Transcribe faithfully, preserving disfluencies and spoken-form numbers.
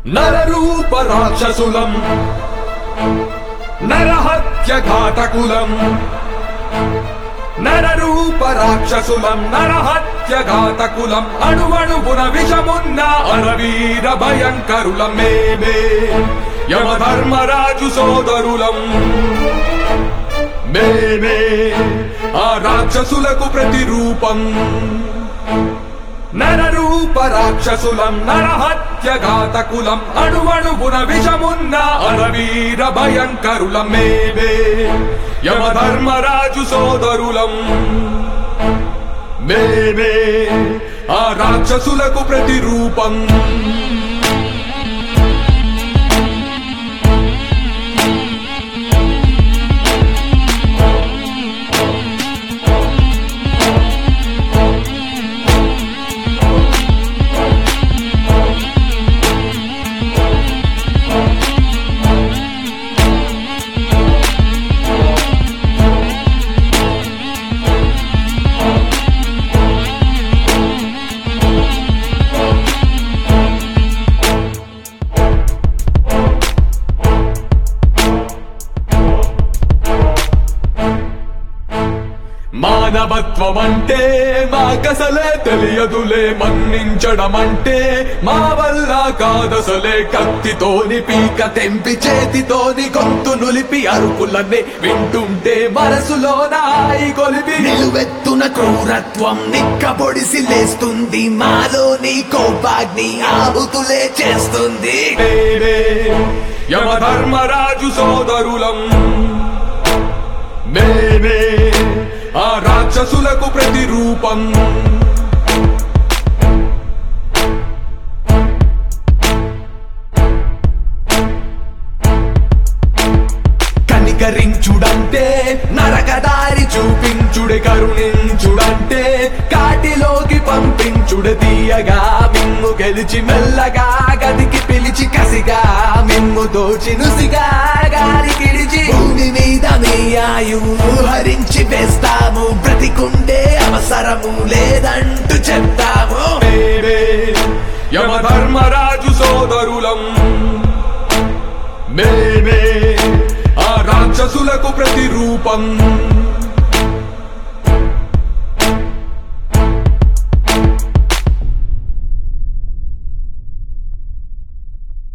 నరరూప రాక్షసులం నరహత్య ఘాతకులం నరరూప రాక్షసులం నరహత్య ఘాతకులం అణువణువున విషమున్న అరవీర భయంకరులం మేమే యమధర్మరాజు సోదరులం మేమే ఆ రాక్షసులకు ప్రతిరూపం నరరూప రాక్షసులం నరహత్య ఘాతకులం అణువణువున విషమున్న అరవీర భయంకరులం మేమే యమధర్మరాజు సోదరులం మేమే ఆ రాక్షసులకు ప్రతిరూపం మానవత్వం అంటే మాకసలే తెలియదులే మన్నించడం అంటే మా వల్ల కాదసలే కత్తితోని పీక తెంపి చేతితోని గొంతు నులిపి అరుపులన్నీ వింటుంటే మనసులో నాయి కొలిపి నిలువెత్తున క్రూరత్వం నిక్కబొడిసి లేస్తుంది మాలోని కోపాగ్ని ఆహుతులే చేస్తుంది మేమే యమధర్మరాజు సోదరులం మేమే ఆ రాక్షసులకు ప్రతిరూపం కనికరించుడంటే నరకదారి చూపించుడే కరుణించుడంటే కాటిలోకి పంపించుడే తీయగా మిమ్ము గెలిచి మెల్లగా గదికి పిలిచి కసిగా మిమ్ము దోచి నుసిగా గాలి కిడిచి భూమి మీద మీ ఆయువు హరించి వేస్తాము బ్రతికుండే అవసరము లేదంటూ చెప్తాము మేమే యమధర్మరాజు సోదరులం మేమే ఆ రాక్షసులకు ప్రతిరూపం